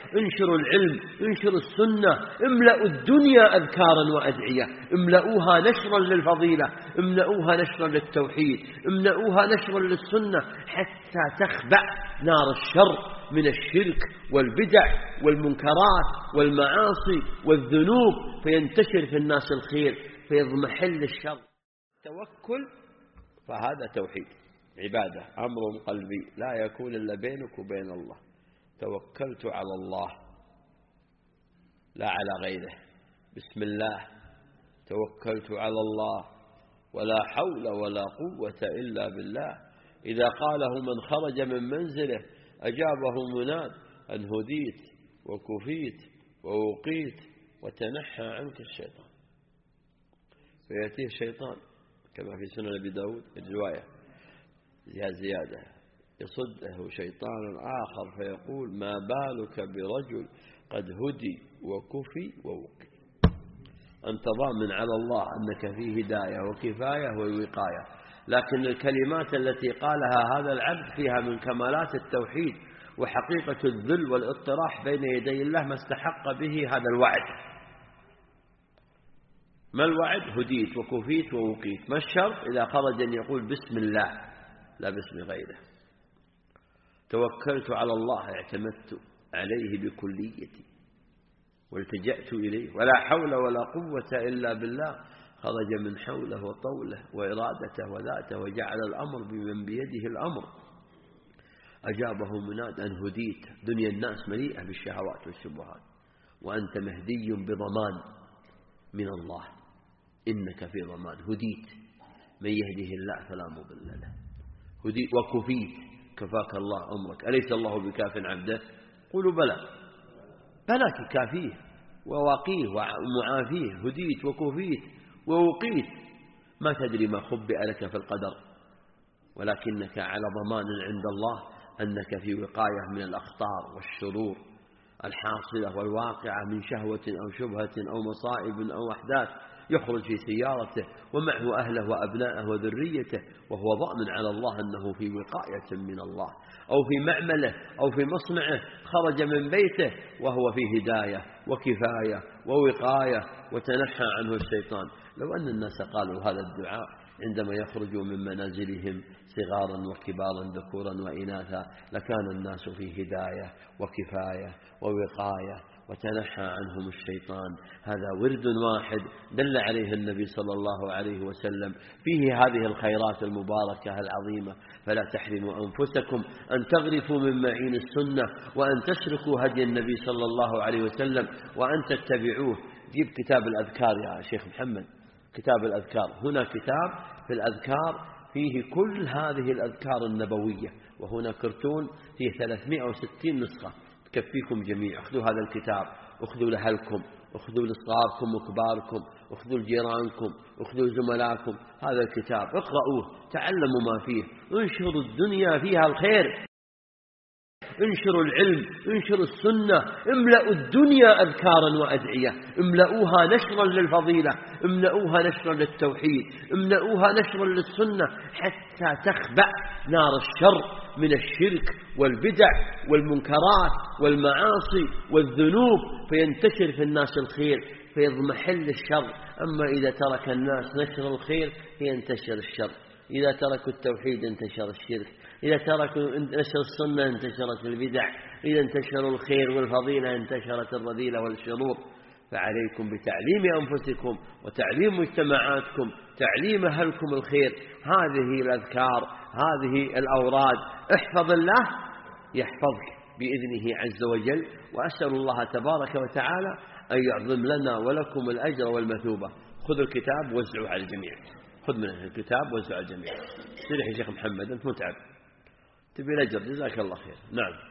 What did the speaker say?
انشروا العلم، انشروا السنة، املأوا الدنيا أذكارا وأدعية، املأوها نشرا للفضيلة، املأوها نشرا للتوحيد، املأوها نشرا للسنة، حتى تخبأ نار الشر من الشرك والبدع والمنكرات والمعاصي والذنوب، فينتشر في الناس الخير، فيضمحل الشر. توكل فهذا توحيد، عبادة، أمر قلبي لا يكون إلا بينك وبين الله. توكلت على الله لا على غيره، بسم الله توكلت على الله ولا حول ولا قوة إلا بالله. إذا قاله من خرج من منزله أجابه مناد أن هديت وكفيت ووقيت وتنحى عنك الشيطان. فيأتيه الشيطان كما في سنن أبي داود الرواية زيادة، يصده شيطان آخر فيقول ما بالك برجل قد هدي وكفي ووقي. أنت ضامن على الله أنك فيه هداية وكفاية ووقاية، لكن الكلمات التي قالها هذا العبد فيها من كمالات التوحيد وحقيقة الذل والاضطراح بين يدي الله ما استحق به هذا الوعد. ما الوعد؟ هديت وكفيت ووقيت. ما الشرط؟ إذا خرج أن يقول بسم الله لا باسم غيره. توكلت على الله، اعتمدت عليه بكليتي والتجأت إليه، ولا حول ولا قوة إلا بالله. خرج من حوله وطوله وإرادته وذاته وجعل الأمر بمن بيده الأمر. أجابه مناد أن هديت. دنيا الناس مليئة بالشهوات والشبهات، وأنت مهدي بضمان من الله، إنك في ضمان. هديت، من يهده الله فلا مضل له. هديت وكفيت، كفاك الله أمرك. أليس الله بكاف عبده؟ قولوا بلى، بلى كافيه وواقيه ومعافيه. هديت وكفيت ووقيت. ما تدري ما خبئ لك في القدر، ولكنك على ضمان عند الله أنك في وقاية من الأخطار والشرور الحاصلة والواقعة من شهوة أو شبهة أو مصائب أو أحداث. يخرج في سيارته ومعه أهله وأبنائه وذريته وهو ضامن على الله أنه في وقاية من الله، أو في معمله أو في مصنعه خرج من بيته وهو في هداية وكفاية ووقاية وتنحى عنه الشيطان. لو أن الناس قالوا هذا الدعاء عندما يخرجوا من منازلهم صغارا وكبارا ذكورا وإناثا لكان الناس في هداية وكفاية ووقاية وتنحى عنهم الشيطان. هذا ورد واحد دل عليه النبي صلى الله عليه وسلم، فيه هذه الخيرات المباركة العظيمة. فلا تحرموا أنفسكم أن تغرفوا من معين السنة وأن تسلكوا هدي النبي صلى الله عليه وسلم وأن تتبعوه. جيب كتاب الأذكار يا شيخ محمد، كتاب الأذكار. هنا كتاب في الأذكار فيه كل هذه الأذكار النبوية، وهنا كرتون فيه 360 نسخة تكفيكم جميع. اخذوا هذا الكتاب، اخذوا لأهلكم، اخذوا لصغاركم وكباركم، اخذوا لجيرانكم، اخذوا لزملائكم هذا الكتاب، اقرأوه، تعلموا ما فيه، انشروا الدنيا فيها الخير، انشروا العلم، انشروا السنة، املأوا الدنيا أذكارا وأدعية، املأوها نشرا للفضيلة، املأوها نشرا للتوحيد، املأوها نشرا للسنة، حتى تخبأ نار الشر من الشرك والبدع والمنكرات والمعاصي والذنوب، فينتشر في الناس الخير، فيضمحل الشر. أما إذا ترك الناس نشر الخير فينتشر الشر، إذا تركوا التوحيد انتشر الشرك، إذا تركوا نشر السنة انتشرت البدع، إذا انتشروا الخير والفضيلة انتشرت الرذيلة والشرور. فعليكم بتعليم أنفسكم وتعليم مجتمعاتكم، تعليم أهلكم الخير. هذه الأذكار، هذه الأوراد، احفظ الله يحفظك بإذنه عز وجل. وأسأل الله تبارك وتعالى أن يعظم لنا ولكم الأجر والمثوبة. خذوا الكتاب وزعوا على الجميع، خذ من الكتاب وزعوا على الجميع. سيدي يا شيخ محمد أنت متعب، تبي الأجر، جزاك الله خير. نعم.